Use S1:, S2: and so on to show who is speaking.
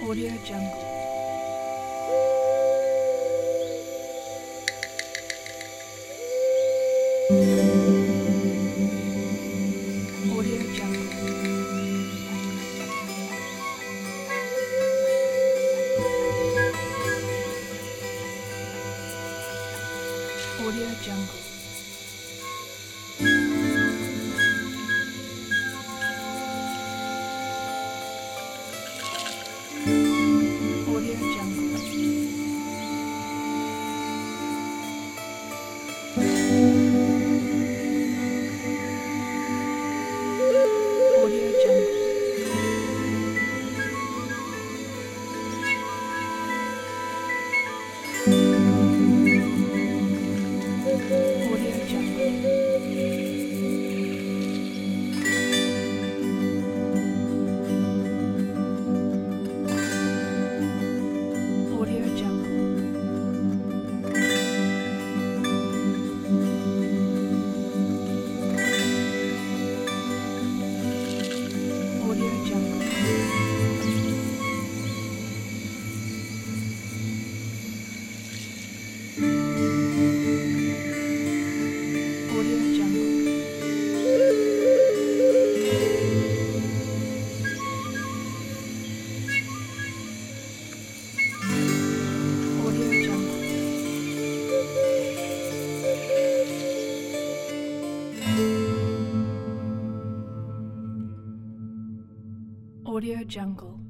S1: Audio Jungle. Audio Jungle. Audio Jungle. Audio Jungle. Audio Jungle. Audio Jungle. Audio Jungle. Audio Jungle. Audio Jungle. Audio Jungle. Audio Jungle.